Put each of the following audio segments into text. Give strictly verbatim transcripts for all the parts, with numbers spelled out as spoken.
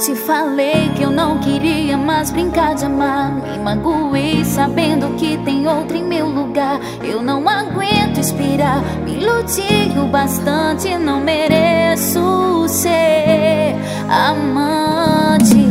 te falei que eu não queria mais brincar de amar. Me magoei sabendo que tem outra em meu lugar. Eu não aguento esperar, me iludi o bastante. Não mereço ser amante.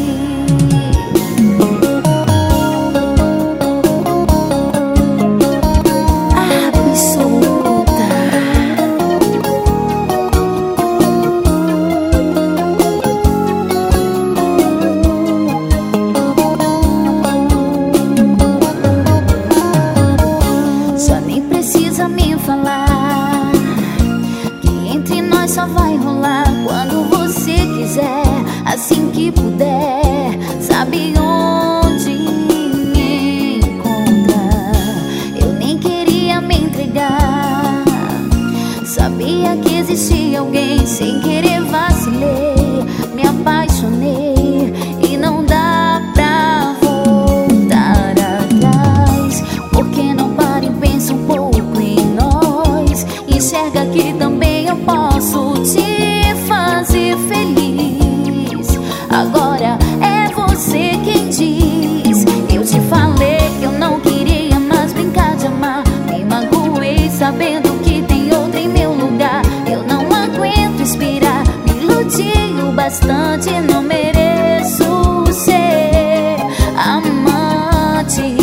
Só vai rolar quando você quiser, assim que puder. Sabe onde me encontrar? Eu nem queria me entregar. Sabia que existia alguém, sem querer vacilei. Me apaixonei e não dá pra voltar atrás. Por que não para e pensa um pouco em nós? Enxerga que também eu posso te fazer feliz. Agora é você quem diz. Eu te falei que eu não queria mais brincar de amar. Me magoei sabendo que tem outra em meu lugar. Eu não aguento esperar, me iludi o bastante. Não mereço ser amante.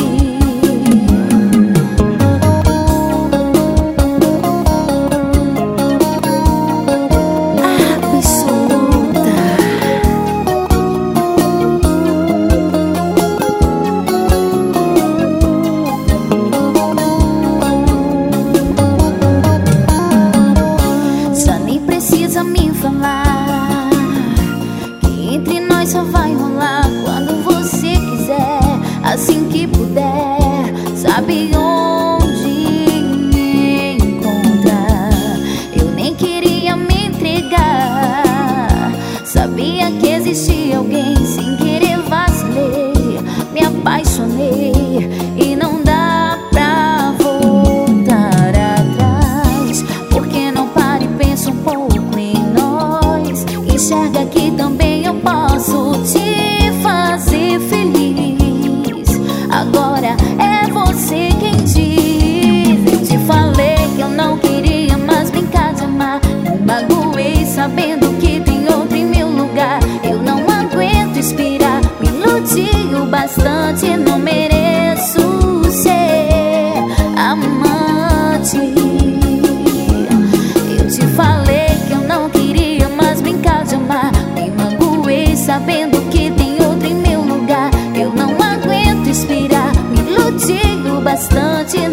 Me falar que entre nós só vai rolar quando você quiser, assim que puder. Sabe onde me encontrar? Eu nem queria me entregar. Sabia que existia alguém, sem querer vacilei. Me apaixonei e não dá pra voltar atrás. Por que não para e pensa um pouco? Enxerga que também eu posso te fazer feliz. Agora é você quem diz. Eu te falei que eu não queria mais brincar de amar. Me magoei sabendo que tem outro em meu lugar. Eu não aguento esperar, me iludi o bastante. Não mereço ser amante. Eu te falei que eu não queria mais brincar de amar. Me magoei sabendo que tem outra em meu lugar. Eu não aguento esperar, me iludi o bastante.